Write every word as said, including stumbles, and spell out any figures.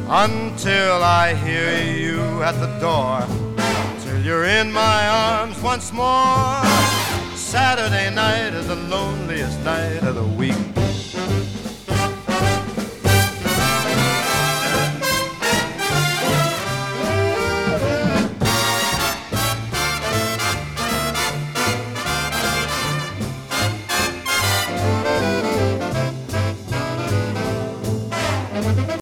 until I hear you at the door, till you're in my arms once more. Saturday night is the loneliest night of the week.